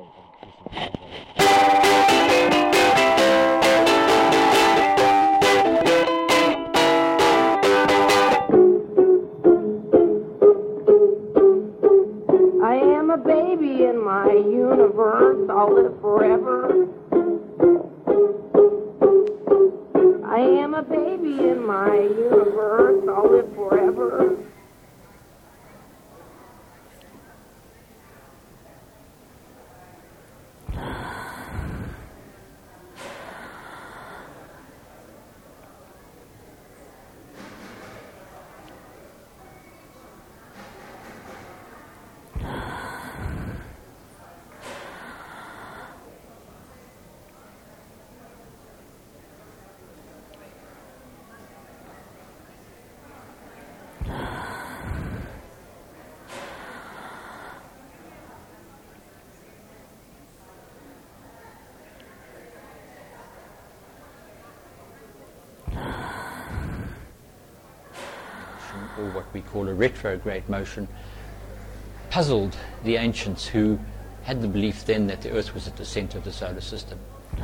I am a baby in my universe, I'll live forever. I am a baby in my universe, I'll live forever. Or what we call a retrograde motion, puzzled the ancients who had the belief then that the Earth was at the center of the solar system.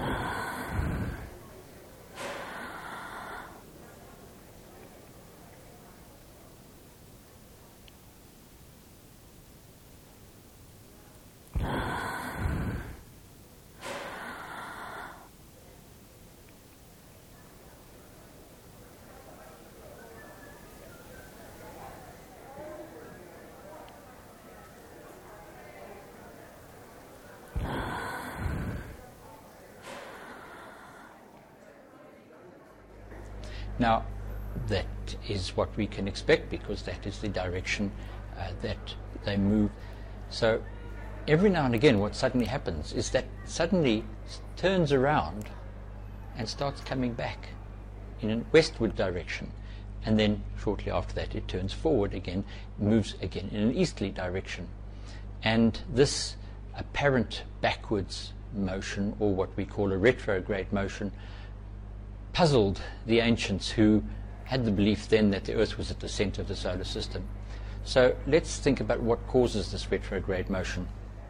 Now, that is what we can expect because that is the direction that they move. So every now and again what suddenly happens is that suddenly turns around and starts coming back in a westward direction. And then shortly after that it turns forward again, moves again in an easterly direction. And this apparent backwards motion, or what we call a retrograde motion, puzzled the ancients who had the belief then that the Earth was at the center of the solar system. So let's think about what causes this retrograde motion.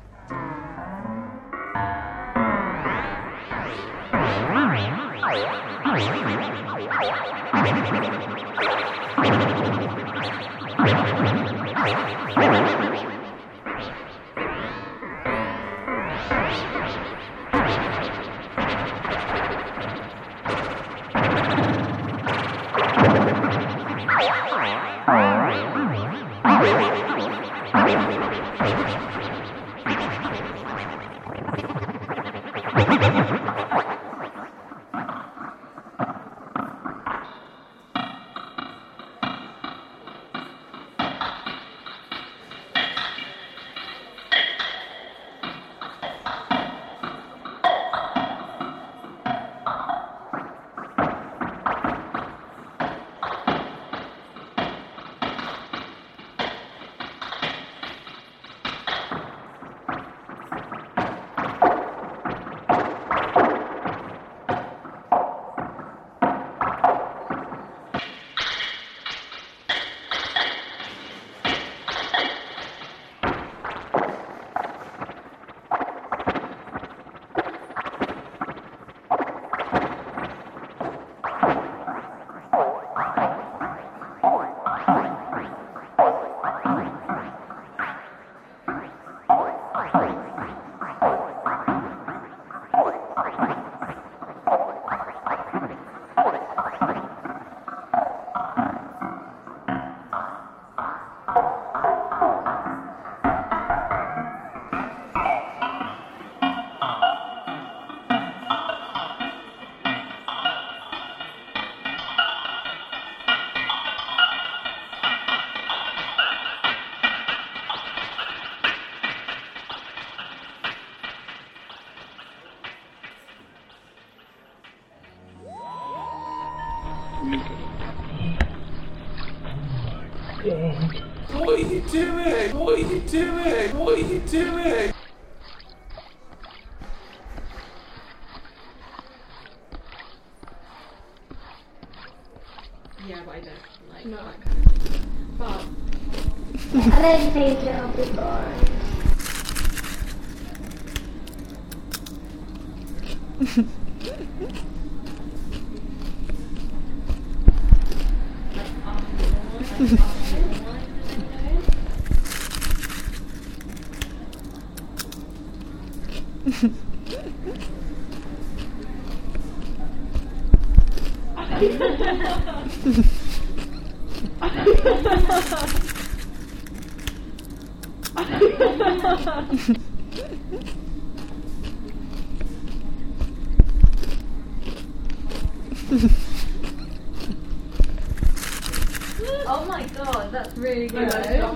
What are you doing? What are you doing? What are you doing? Yeah, but I don't like that kind of thing. But I don't think it'll be boring. Oh my god, that's really good.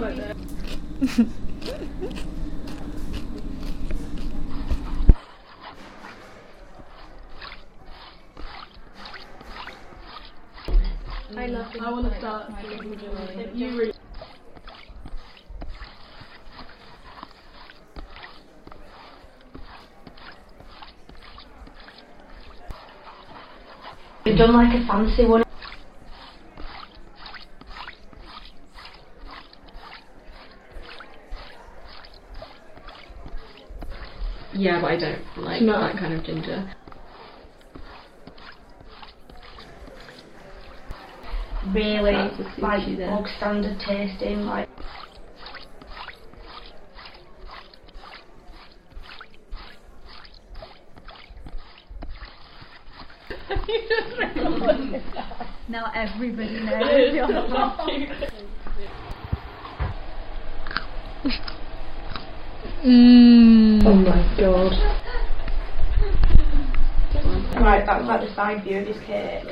I want to start. You really. We've done like a fancy one. Yeah, but I don't like that kind of ginger. Really, That's a sushi like then. bog standard tasting, like. Now everybody knows you're Oh my god. Right, that's like the side view of his cake.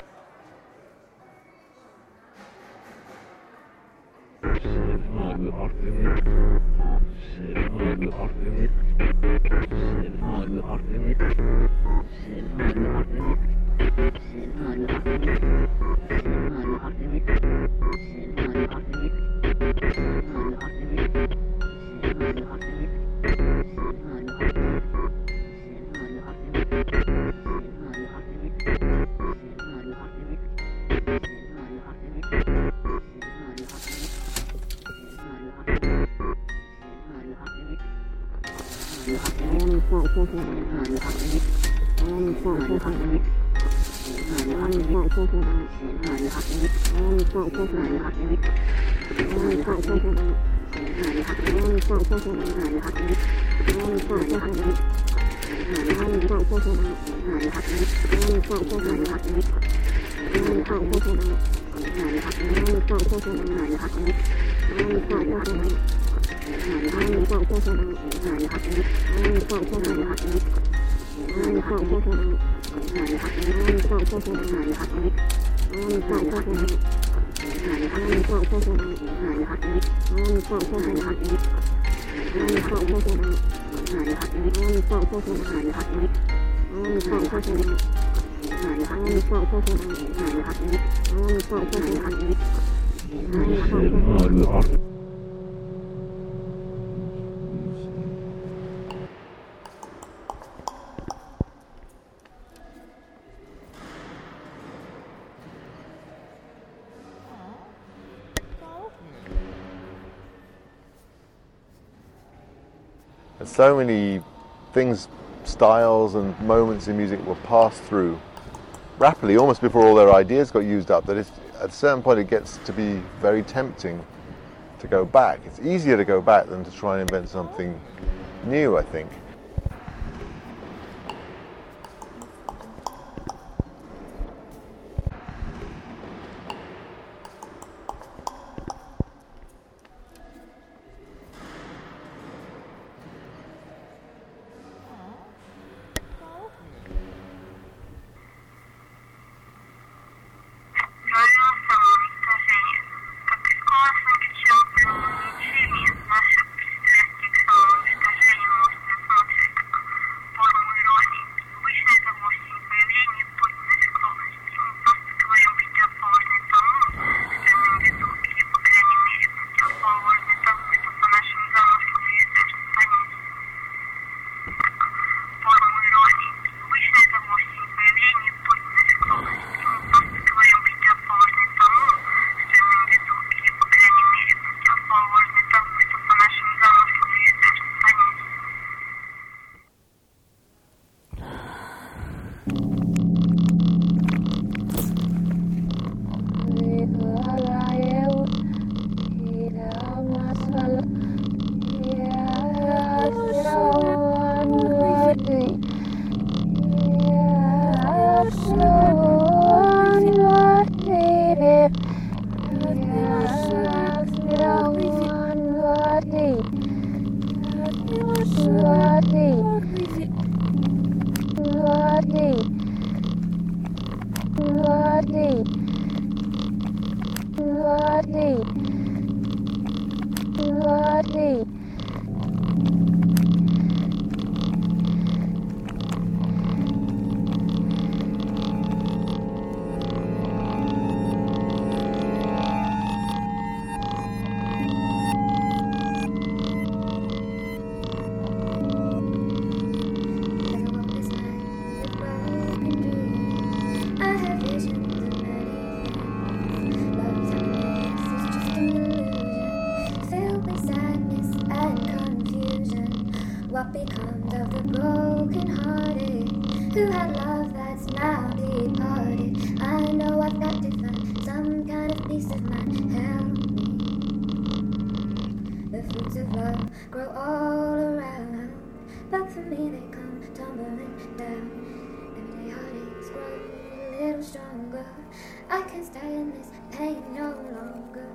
So many things, styles and moments in music were passed through rapidly, almost before all their ideas got used up, that at a certain point it gets to be very tempting to go back. It's easier to go back than to try and invent something new, I think. Какова самочувствие, ничего, наши пристрастия к самоуничтожению, может, на самом What becomes of the broken-hearted who had love that's now departed? I know I've got to find some kind of peace of mind. Help me. The fruits of love grow all around, but for me they come tumbling down. Everyday heartaches grow a little stronger. I can't stay in this pain no longer.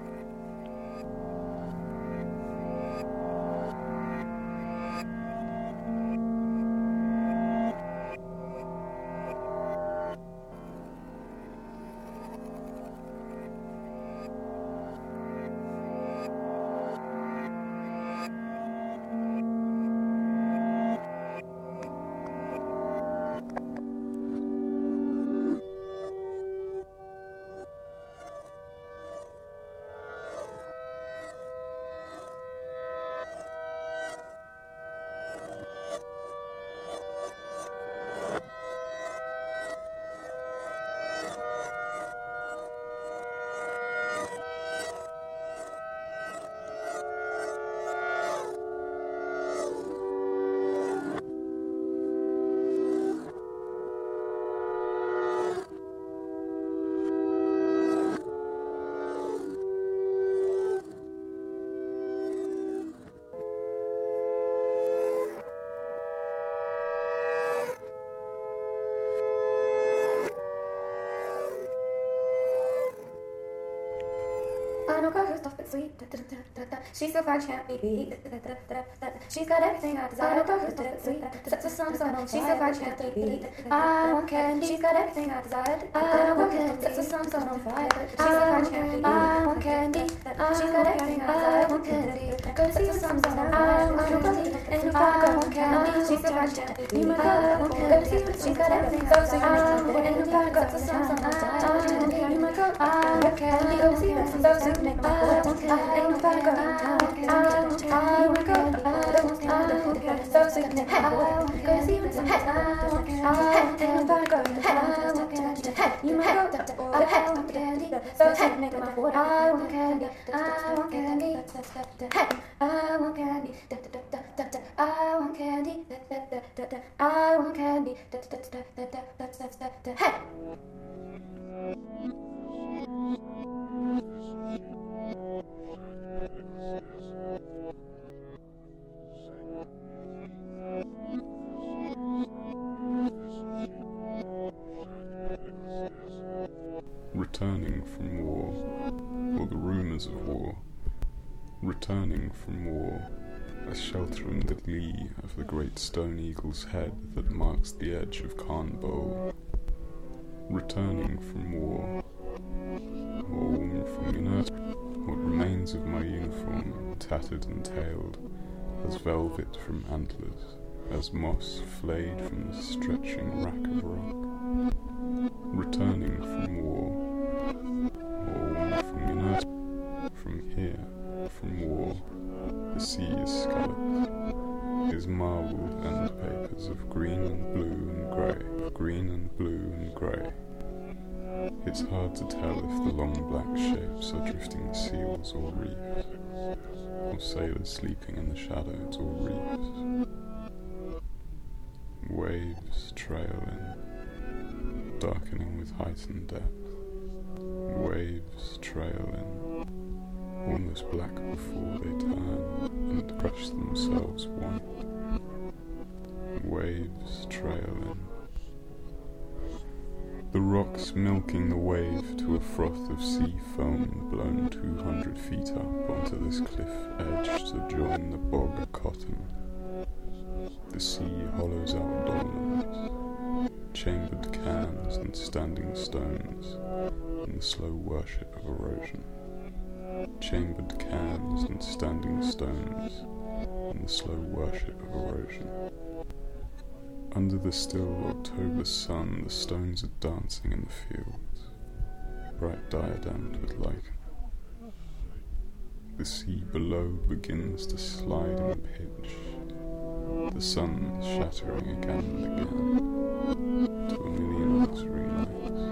I know girl who's tough but sweet. She's so fine, she can't be beat. She's got everything I desire. I know girl who's tough but sweet. Sets the sun on. She's so fine, she can't be beat. I want candy. She's got everything I desire. I want candy. Sets the sun on fire. She's so fine, she can't be beat. I want candy. She's got everything I desire. I want candy. Go see the sun's on fire. I want candy. And if I want candy, she's so fine, she can't be beat. I want candy. She's got everything I desire. And if I got the sun's on fire, I want candy. I want candy. Go see the sun's on fire. I want candy. And if I go, I want candy. I want candy. I want candy. So sick of it. I want go see what's ahead. I want candy. And if I go, I want candy. You might go, I want candy. So sick of it. I want candy. I want candy. I want candy. I want candy. I want candy. Hey. Returning from war, or the rumours of war, returning from war, a shelter in the lee of the great stone eagle's head that marks the edge of Khan Bowl, returning from war, home from inert, what remains of my uniform, tattered and tailed, as velvet from antlers, as moss flayed from the stretching rack of rock, returning from war, home from inert, from here, from war, the sea is scalloped, is marbled end papers of green and blue and grey, green and blue and grey. It's hard to tell if the long black shapes are drifting seals or reefs, or sailors sleeping in the shadows or reefs. Waves trail in, darkening with heightened depth. Waves trail in, almost black before they turn and crush themselves one. Waves trail in. The rocks milking the wave to a froth of sea foam blown 200 feet up onto this cliff edge to join the bog cotton the sea hollows out dolmens, chambered cans and standing stones in the slow worship of erosion. Chambered cans and standing stones in the slow worship of erosion. Under the still October sun, the stones are dancing in the fields, bright diademed with lichen. The sea below begins to slide and pitch, the sun shattering again and again to a million luxury lights.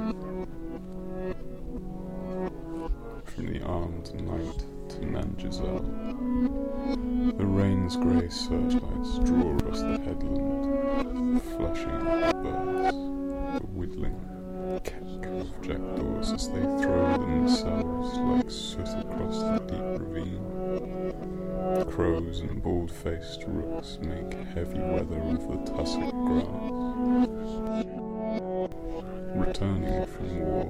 From the armed night to Nanjazal, the rain's grey searchlights draw across the headland, flashing at the birds, the whittling keck of jackdaws as they throw themselves like soot across the deep ravine. Crows and bald-faced rooks make heavy weather of the tussock grass. Returning from war,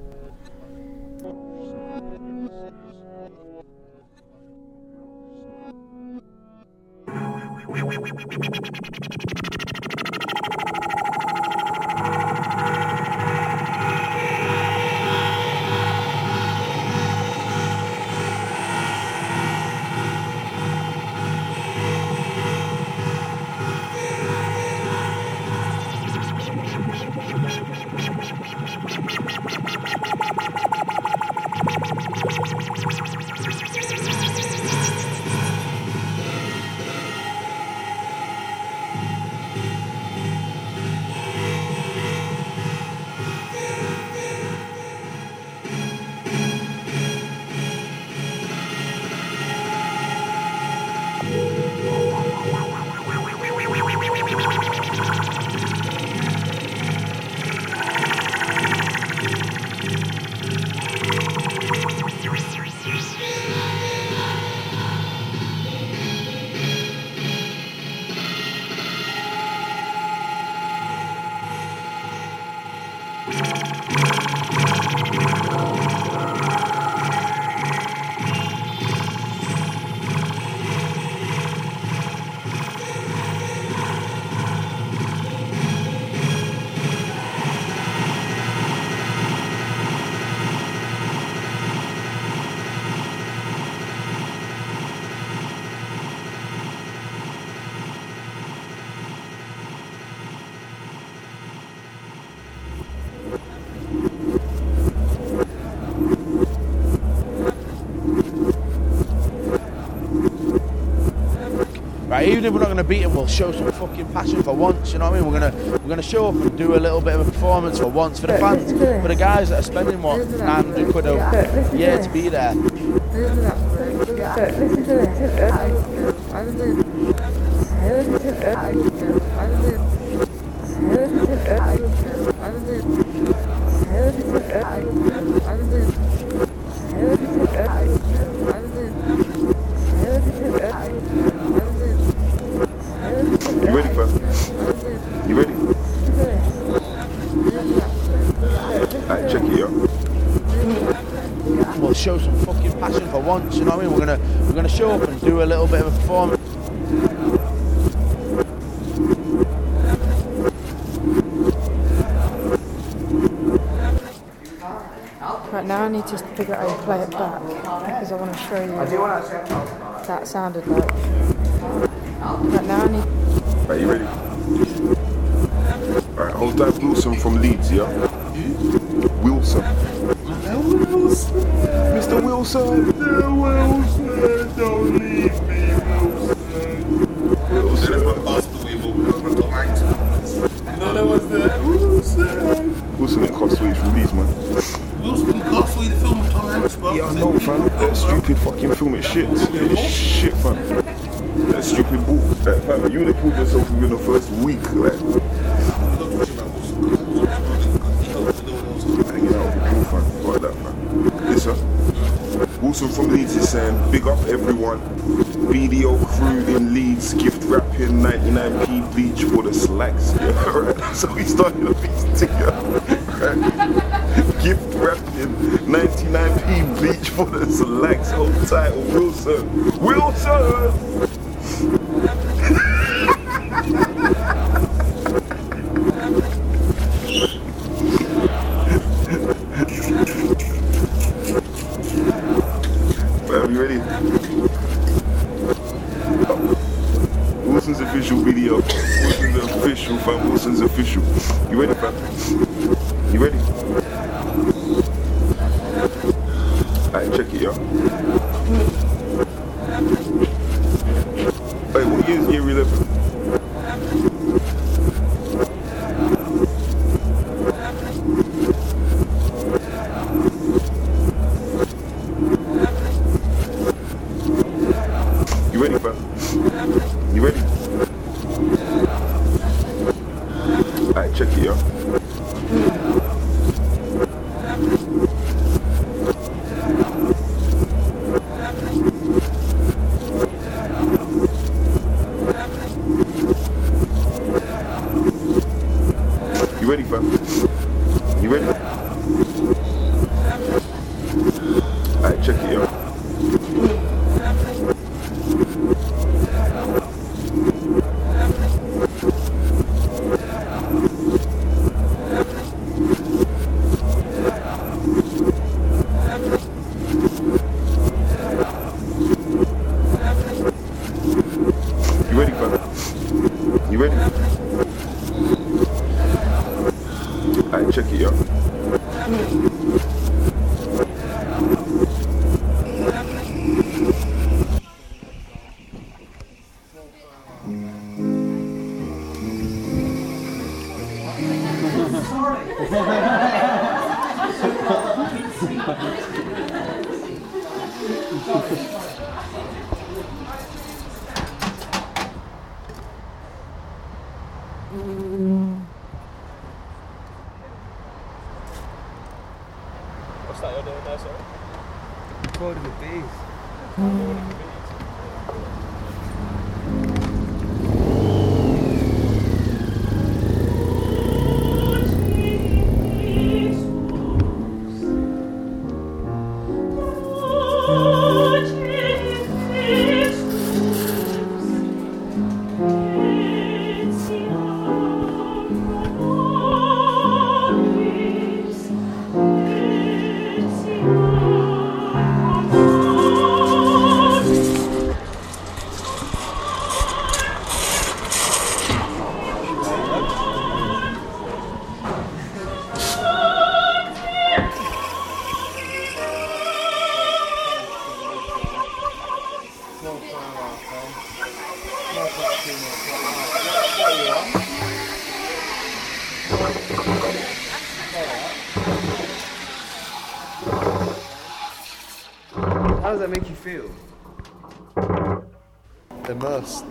Right, even if we're not going to beat them, we'll show some fucking passion for once. You know what I mean? We're gonna show up and do a little bit of a performance for once for the fans, for the guys that are spending £100 a year to be there. Listen to You ready, fam? You ready? Alright, check it out. We'll show some fucking passion for once, you know what I mean? We're gonna show up and do a little bit of a performance. Right, now I need to figure out how to play it back because I want to show you what that sounded like. Right, now I need... Right, you ready? Alright, hold that Wilson from Leeds, yeah? Wilson. Mr. Wilson! Mr. Wilson, don't leave me, Wilson. Wilson and Costway from Leeds, man. Wilson and Costway, the film with Tom Hanks, bro. Yeah, I know, fam. That stupid fucking film is shit. It's shit, fam. That stupid bull. Fam, you would have pulled yourself within the first week, like. Hanging out with the bull, fam. Like that, fam. Listen. Wilson from Leeds is saying, big up everyone. BDO crew in Leeds, gift wrapping 99p bleach for the slacks. Yeah, right? That's how we started a piece together. Right? Gift wrapping 99p bleach for the slacks. Hold title, Wilson. Wilson! official video. Wilson's official, fam. Wilson's official. You ready, fam? You ready? Alright, check it, yo. Wait, what year is year 11? You ready, fam? You ready? Alright, check it, yo. You ready, fam? You ready? Alright, check it, yo. You ready, fam? You ready? Alright, check it, yo. What's that you're doing there, sorry? Recording the bees. How does that make you feel? Immersed.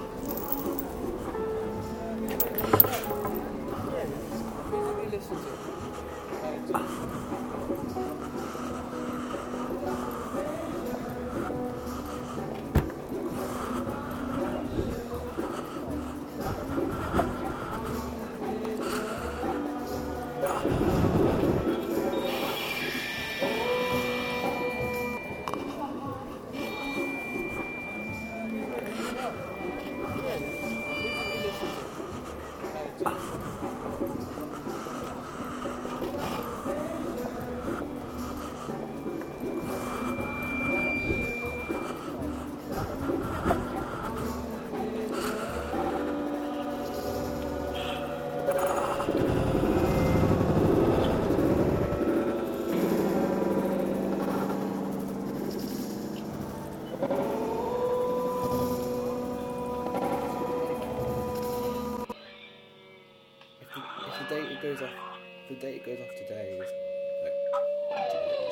The date goes off today is like 2 days.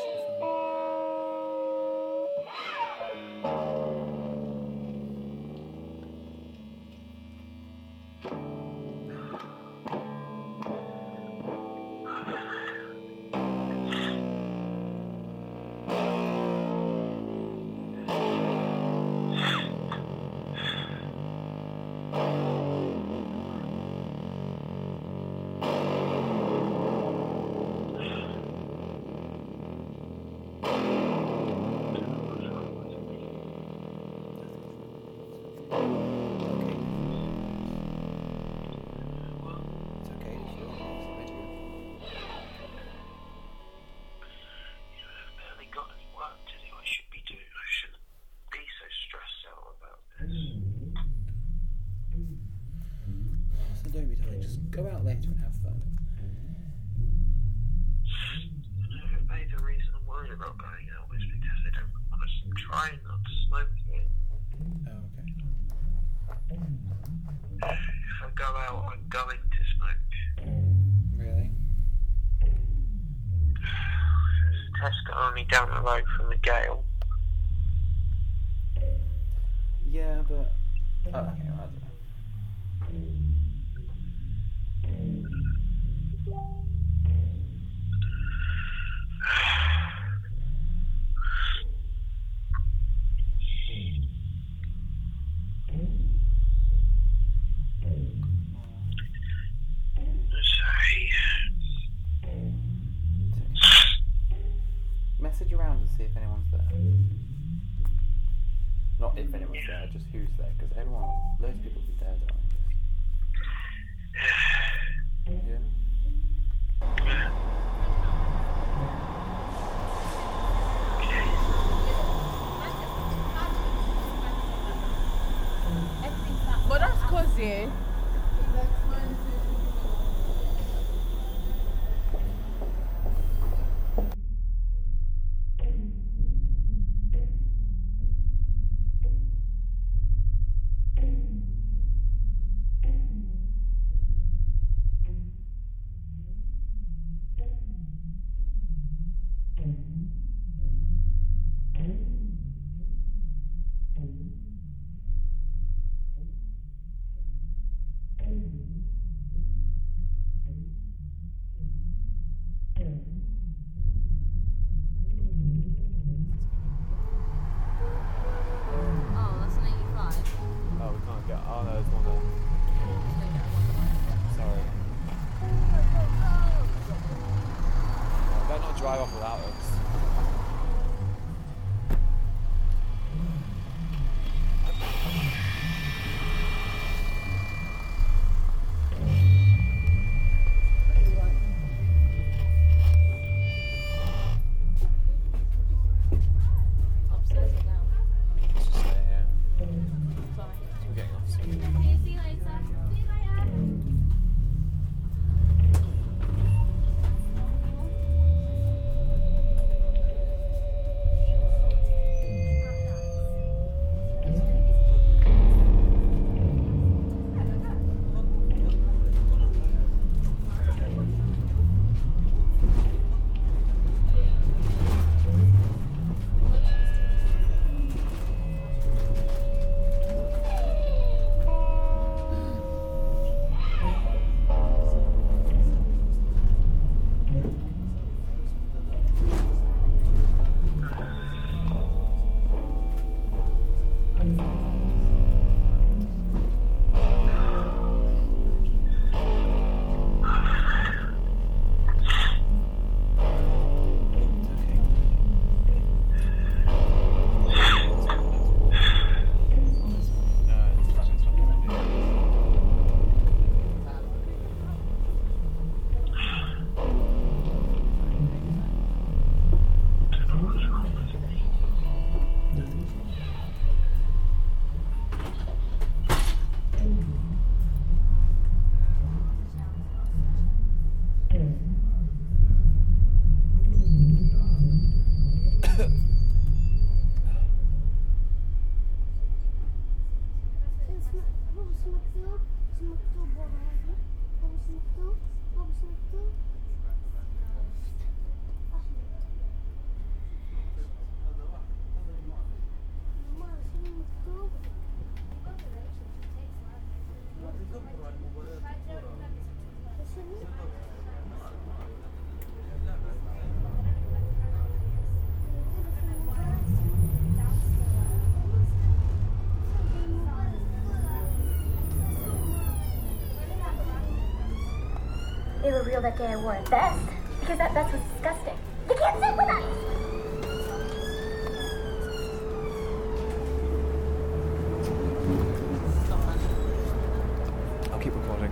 So don't be tired. Just go out later and have fun. The reason I'm worried about going out is because I'm trying not to smoke again. Oh, okay. If I go out, I'm going to smoke. Really? Tesco only down the road from the Gale. Yeah, but... Oh, okay, well, I don't know. Message around and see if anyone's there. Not if anyone's there, just who's there, because loads of people will be there, don't I guess. Yeah. But that's cause yeah. Drive off without us. Upstairs or down? Let's just stay here. Sorry. We're getting off soon. Okay, see you later. See you later. They revealed that day I wore a vest because that's what's disgusting. You can't sit with us! I'll keep recording.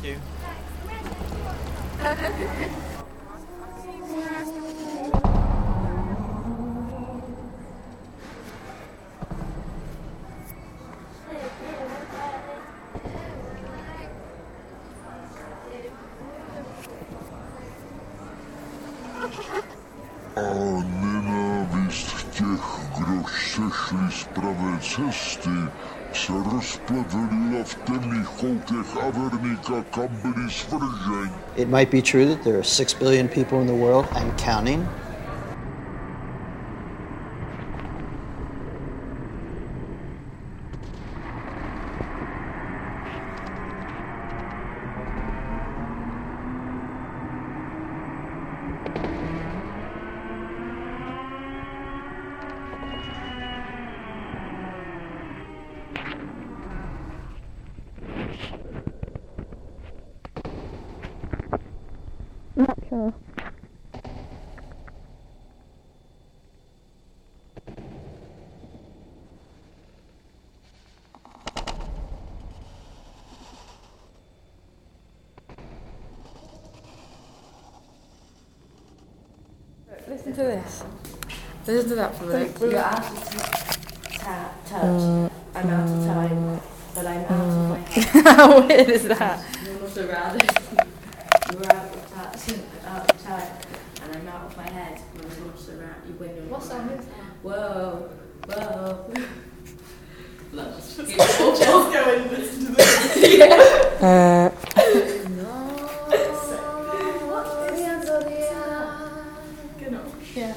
you. A nenávist těch, kdo sešli z pravé cesty, se rozplevelila v temných koutech Avernika, kam byli svrženi. It might be true that there are 6 billion people in the world and counting. Not sure. Listen to this. Listen to that for a minute. We were asked to touch amount of time, but I'm out of my head. How weird is that? None of the rabbits. We were out of time, and I'm out of my head. What song is that? Whoa, whoa. Let's just go and listen to this. Yeah. Yeah.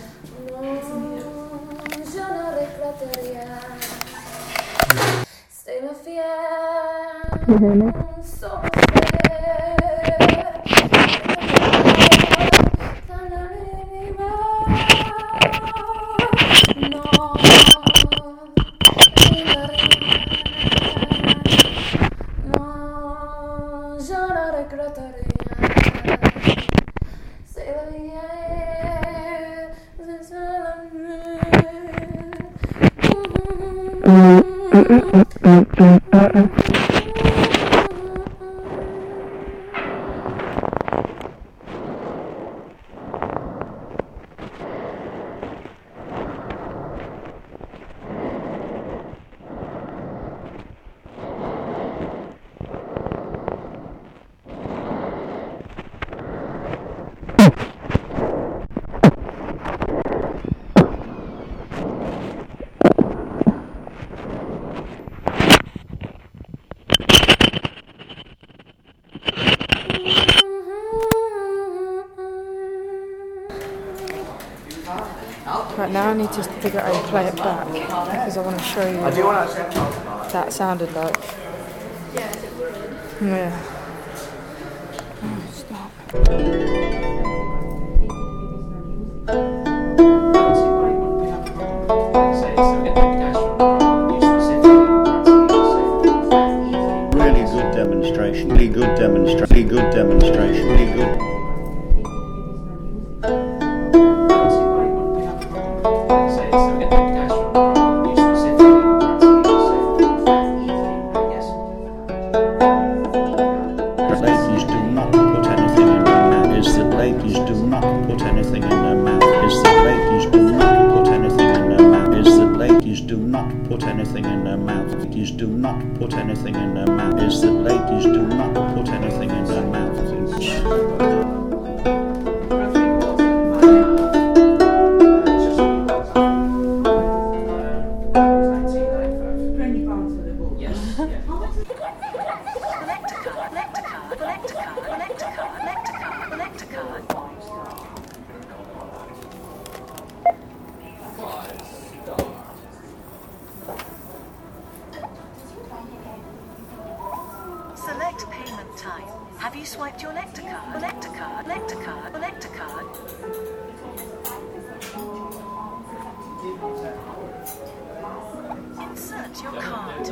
You hear me? Right, now I need to figure out how to play it back because I want to show you what that sounded like. Yeah. Oh, stop. Really good demonstration. Really good demonstration. Really good demonstration. Really good. Do not put anything in their mouth. Is that ladies do not put anything in their mouth. Select payment type. Have you swiped your Nectar card? Nectar card, Nectar card, Nectar card. Insert your card.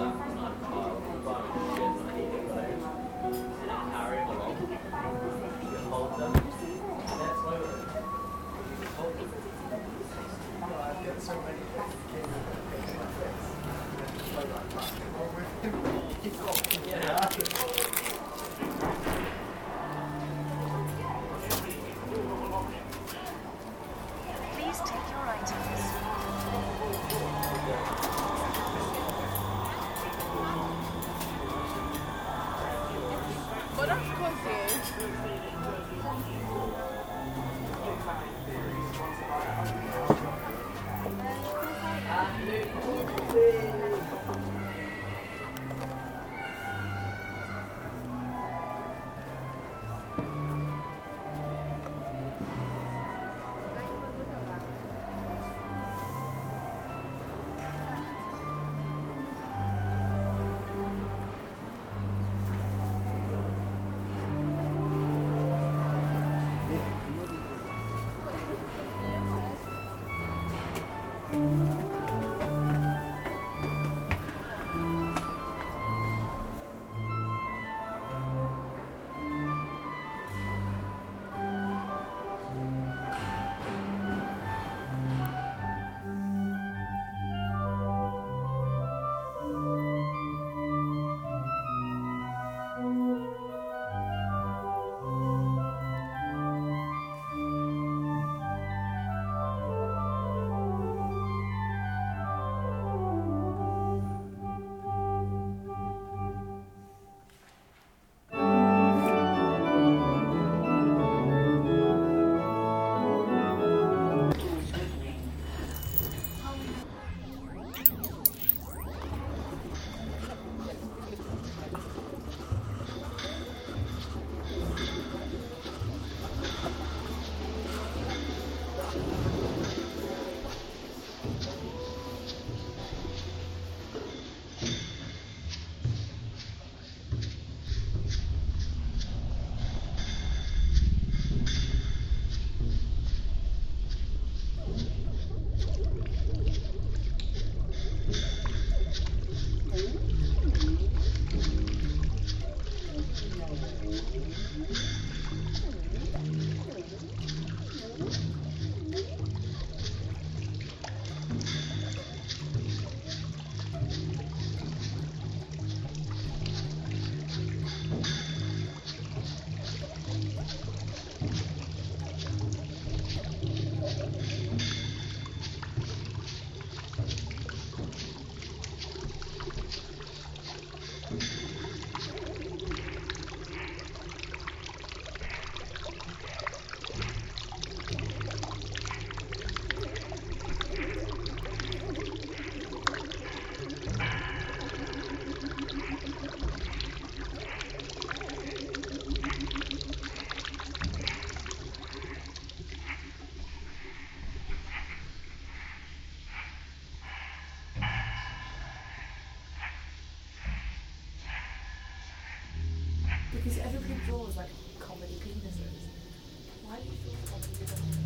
Because everybody draws like comedy penises. Why do you draw comedy penises?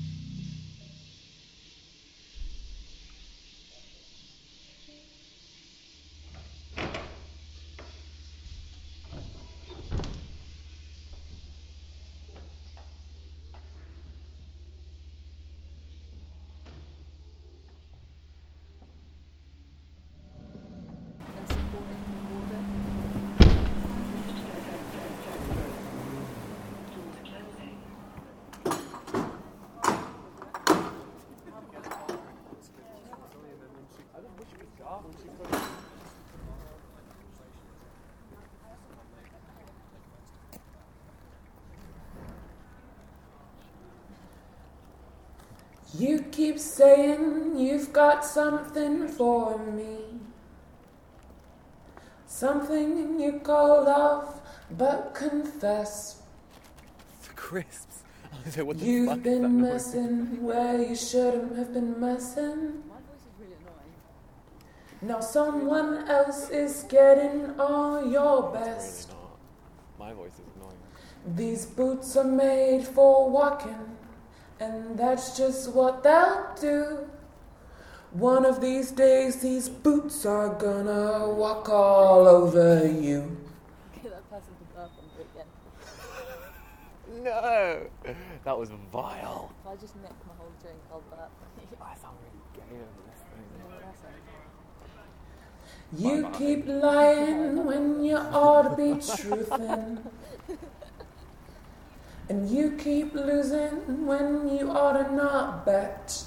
You keep saying you've got something for me, something you call love, but confess. The crisps. I was like, what the You've fuck is been that noise? messing where you shouldn't have been messing. My voice is really annoying. Now someone else is getting all your best. Really not. My voice is annoying. These boots are made for walking, and that's just what they'll do. One of these days, these boots are gonna walk all over you. Get that person to burp on it again. No! That was vile. If I just nick my whole drink, I'll burp. I sound really gay over this thing. You keep lying when you ought to be truthing. And you keep losing when you ought to not bet.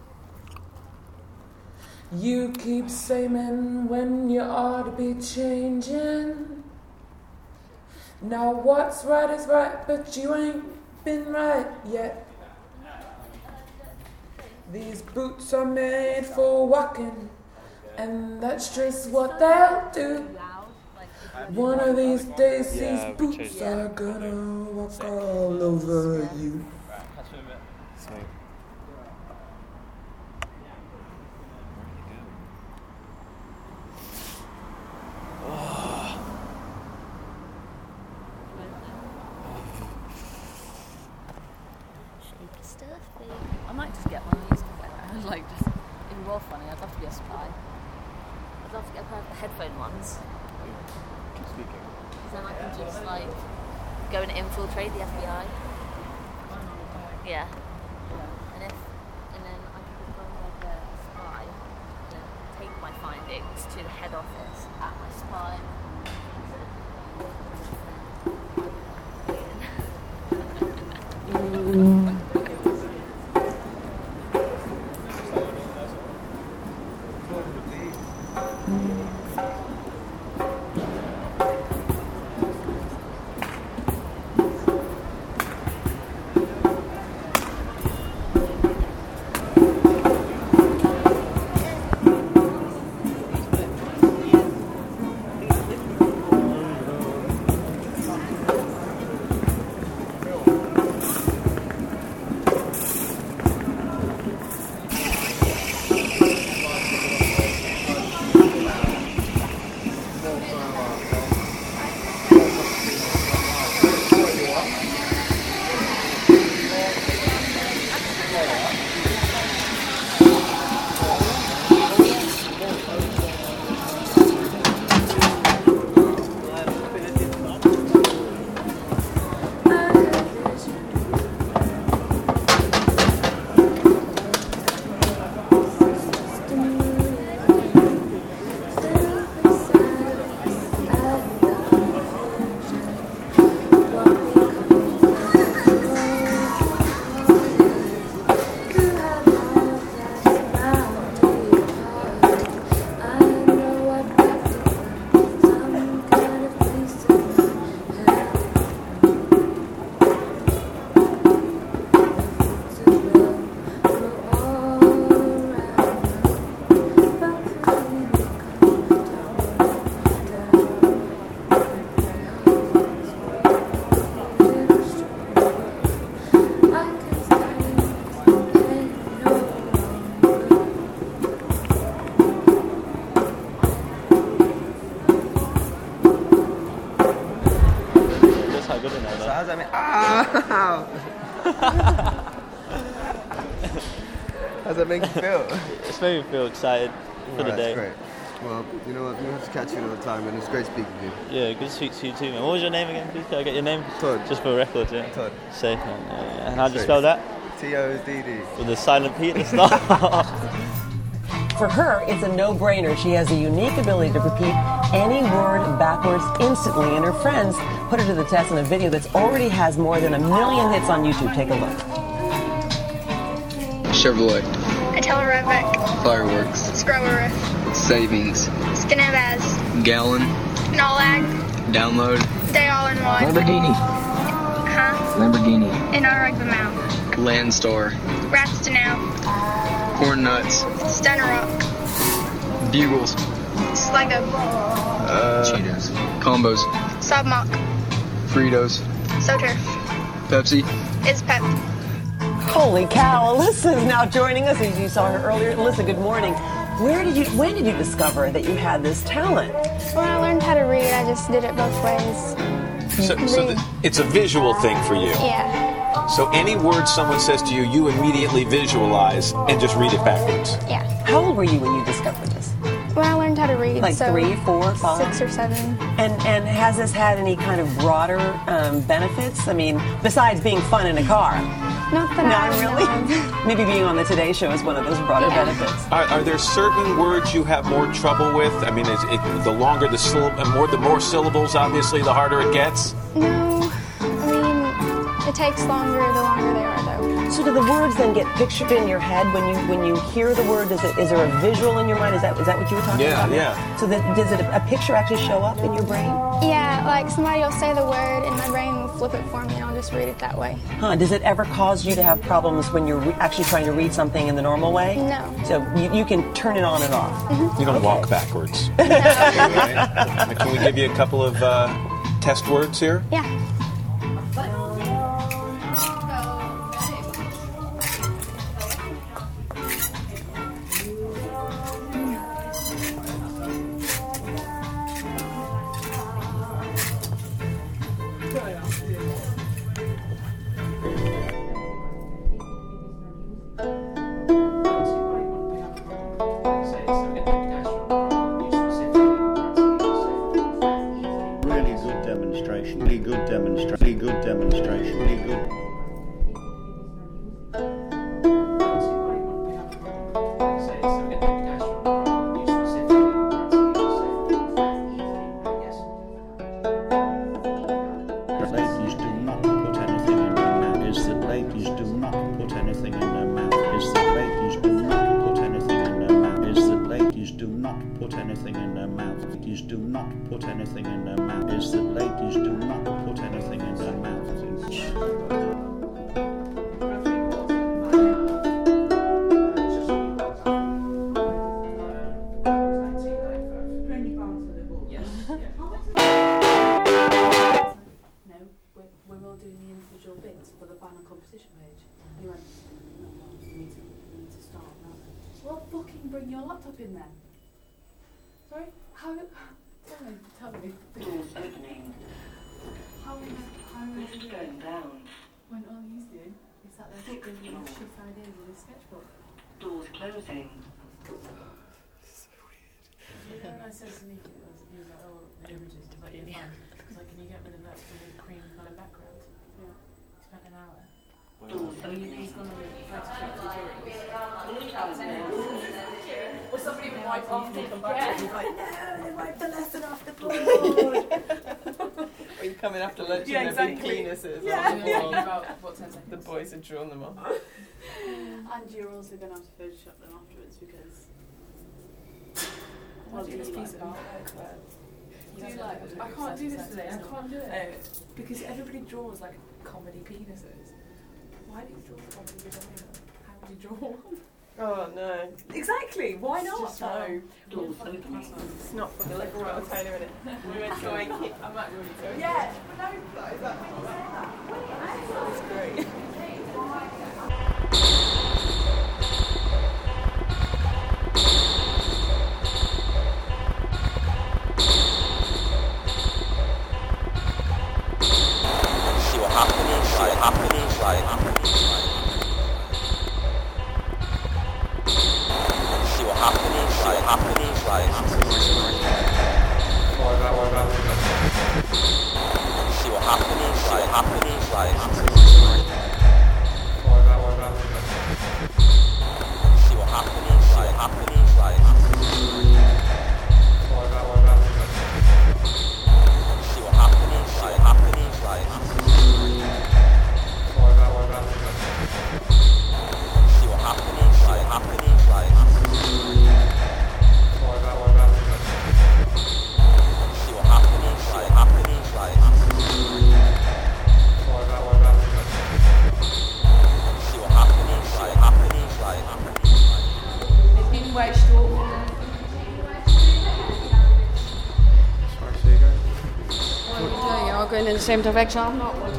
You keep saying when you ought to be changing. Now what's right is right, but you ain't been right yet. These boots are made for walking, and that's just what they'll do. One of these days, these boots are gonna walk all over you. Sweet. I might just get one of these to wear. Like, just, if you were funny, I'd love to be a spy. I'd love to get a pair of the headphone ones. Keep speaking. Then I can just, like, go and infiltrate the FBI. Yeah. And then I can just go like a spy and take my findings to the head office at my spy. How does that make you feel? It's made me feel excited for the day. Great. Well, you know what? We'll have to catch you another time, and it's great speaking to you. Yeah, good to speak to you too, man. What was your name again, please? Can I get your name? Todd. Just for the record, yeah. Todd. Safe, man. And how do you spell that? T-O-D-D. With a silent P at the start. For her, it's a no-brainer. She has a unique ability to repeat any word backwards instantly, and her friends put her to the test in a video that's already has more than 1 million hits on YouTube. Take a look. Chevrolet. Telerevic. Fireworks. Scrubberith. Savings. Skinavaz. Gallon. Nolag. Download. They all in one. Lamborghini. Huh? Lamborghini. In our rugby mouth. Landstar. Ratstanow. Corn nuts. Stunrock. Bugles. Slego. Cheetos. Combos. Submock. Fritos. Soturf. Pepsi. Is Pep. Holy cow, Alyssa is now joining us. As you saw her earlier. Alyssa, good morning. When did you discover that you had this talent? When I learned how to read, I just did it both ways. So it's a visual thing for you. Yeah. So any word someone says to you, you immediately visualize and just read it backwards. Yeah. How old were you when you discovered this? When I learned how to read, Like so 3, 4, 5? 6 or 7. And has this had any kind of broader benefits? I mean, besides being fun in a car? Not that Not really. Maybe being on the Today Show is one of those broader benefits. Are there certain words you have more trouble with? I mean, is it the longer the the more syllables, obviously, the harder it gets? No, I mean, it takes longer the longer they are, though. So do the words then get pictured in your head when you hear the word? Is there a visual in your mind? Is that what you were talking about? Yeah. So does a picture actually show up in your brain? Yeah, like somebody will say the word and my brain will flip it for me and I'll just read it that way. Huh? Does it ever cause you to have problems when you're actually trying to read something in the normal way? No. So you can turn it on and off. Mm-hmm. You don't walk backwards. Can we give you a couple of test words here? Yeah. The boys had drawn them off. And you're also going to have to Photoshop them afterwards because... What do you like about I can't do this today, I can't do it. Because everybody draws like comedy penises. Why do you draw comedy penises? How would you draw one? Oh no. Exactly, why not? No. It's not for the little royal tailor in it. We went to Waikiki. I'm not really doing Yeah, but no, is that That's great. She will happen. Going in the same direction. I'm not one.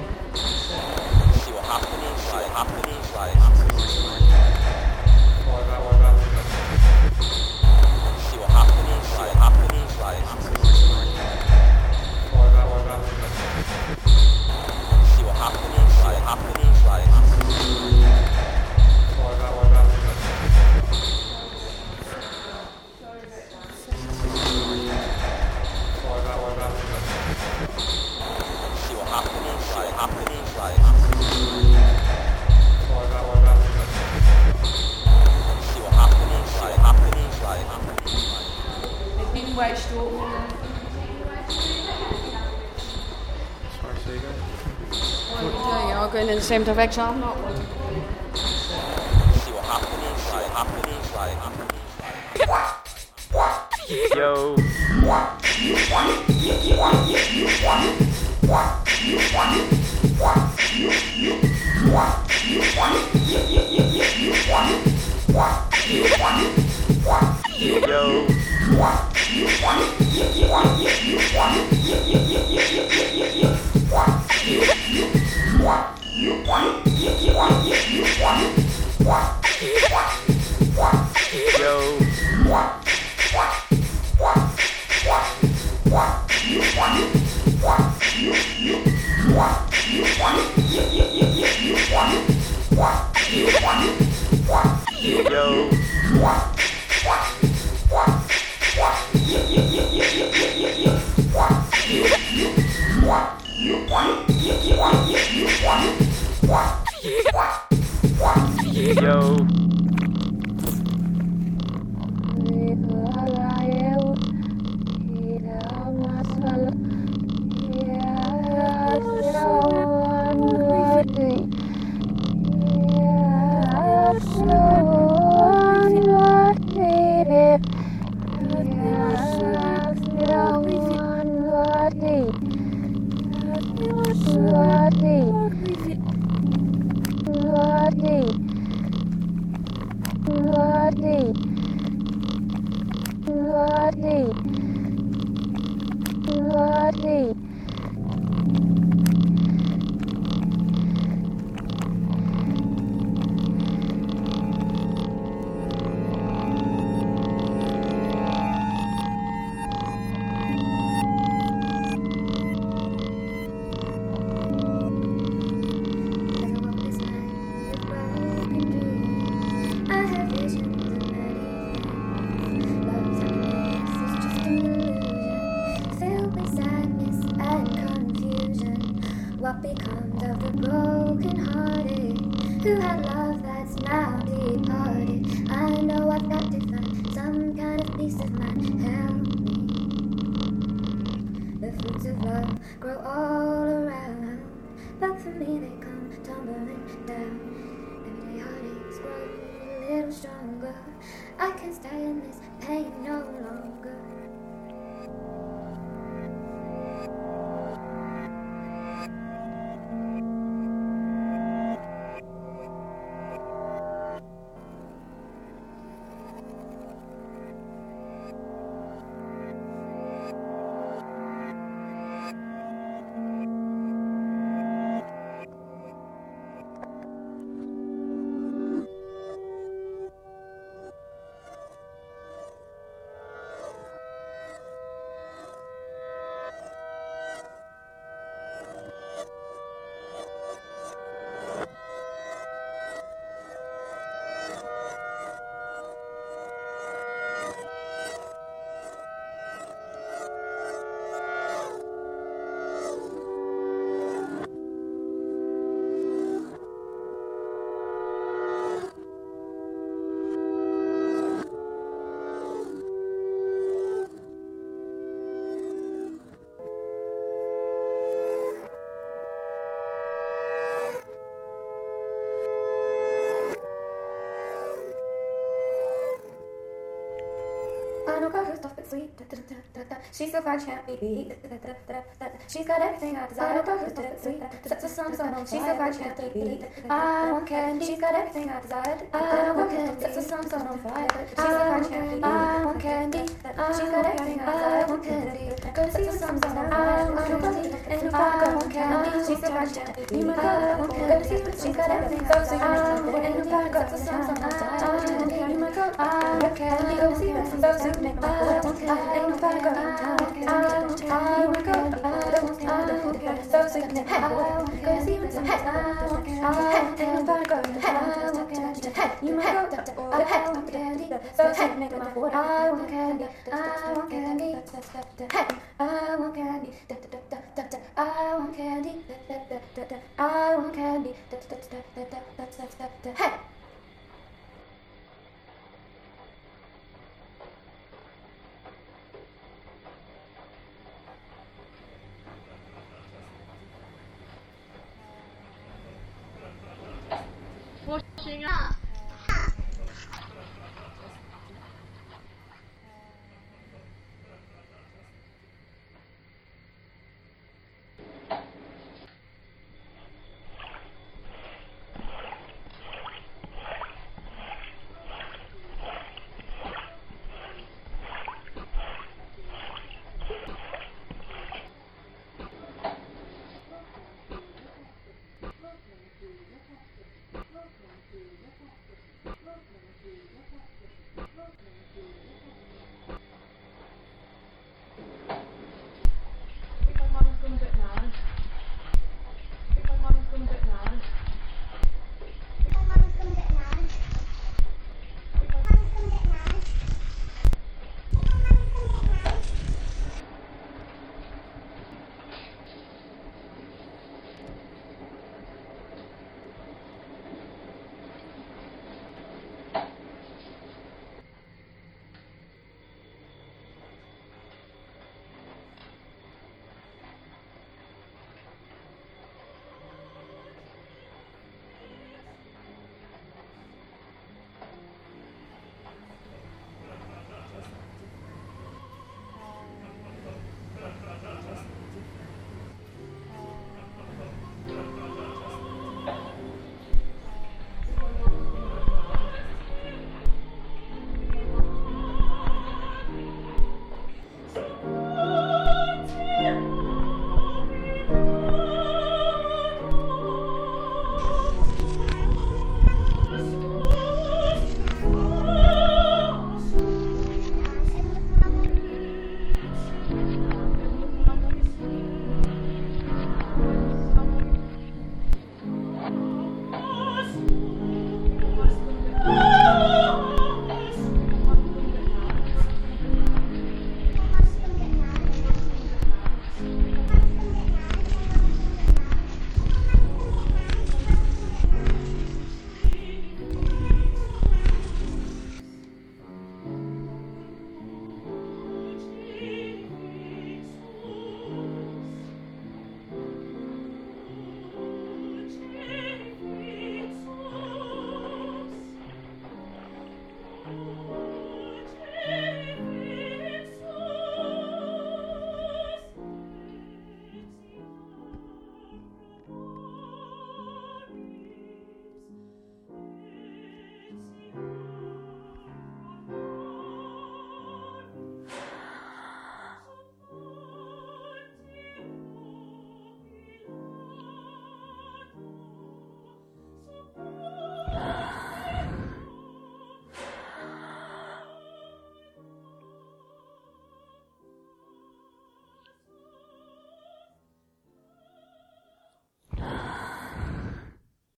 Going in the same direction. I'm not one. Yo. What becomes of the broken-hearted who had love that's now departed? I know I've got to find some kind of peace of mind. Help me. The fruits of love grow all around, but for me they come tumbling down. Everyday heartaches grow a little stronger. I can't stay in this pain no longer. She's so fine, can't be beat. She's got everything I desire. Sweet, such a song, she's so fine, can't be beat. I want candy. She's got everything I desire. I want candy. Such a song, on fire. She's so fine, can't be beat. I want candy. She's got everything I desire. I want candy. Go see the sun, I want candy. And I want candy. She's so fine, can't be beat. You might go see what she's got everything I desire. And if I got the sun, I want candy. You might go. I want candy. Go see what she's got everything I want candy. And if I go, I want candy. So sweet, go see what's in I want candy. And if I go, I want candy. You might go. I want candy. So sweet, make my foot. I want candy. I want candy. I want candy. I want candy. I want candy.